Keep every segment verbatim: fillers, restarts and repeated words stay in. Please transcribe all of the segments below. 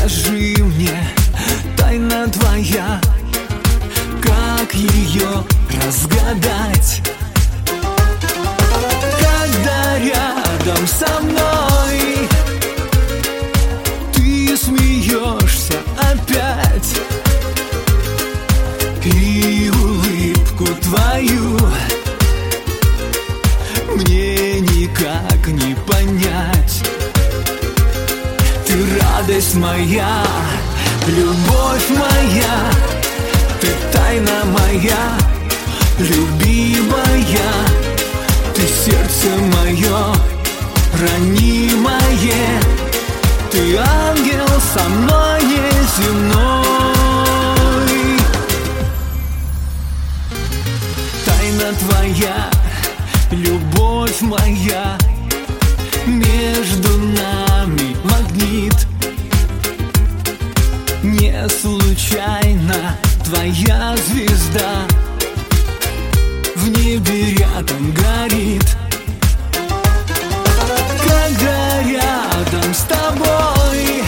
Скажи мне, тайна твоя, как ее разгадать? Когда рядом со мной ты смеешься опять, и улыбку твою мне никак не понять. Ты радость моя, любовь моя, ты тайна моя, любимая, ты сердце мое, ранимое, ты ангел со мной неземной. Тайна твоя, любовь моя, между нами магнит. Не случайно твоя звезда в небе рядом горит. Когда рядом с тобой,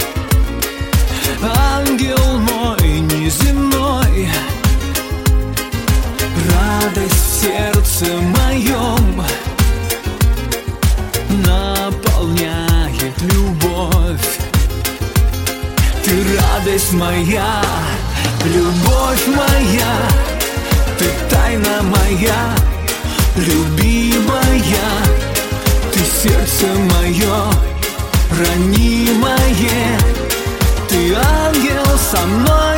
ангел мой неземной, радость в сердце моем наполняет любовь. Ты радость моя, любовь моя, ты тайна моя, любимая, ты сердце мое, ранимое, ты ангел со мной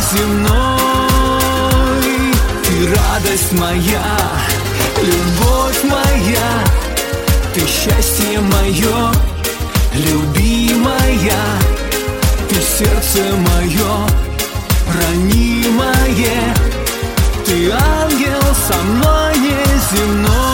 неземной. Ты радость моя, любовь моя, ты счастье мое, любимая, ты сердце мое, ранимое, ты ангел со мной неземной.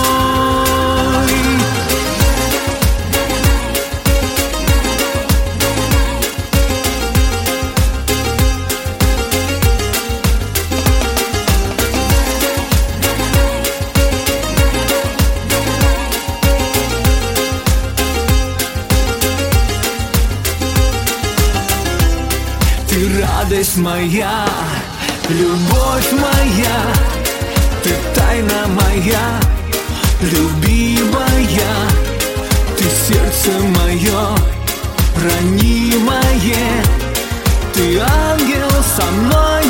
Ты радость моя, любовь моя, ты тайна моя, любимая, ты сердце мое, ранимое, ты ангел со мной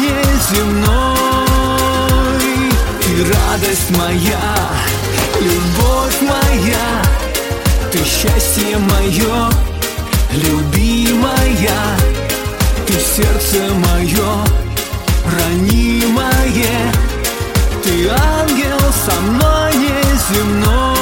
неземной. Ты радость моя, любовь моя, ты счастье мое, любимая, ты сердце мое, ранимое, ты ангел со мной неземной.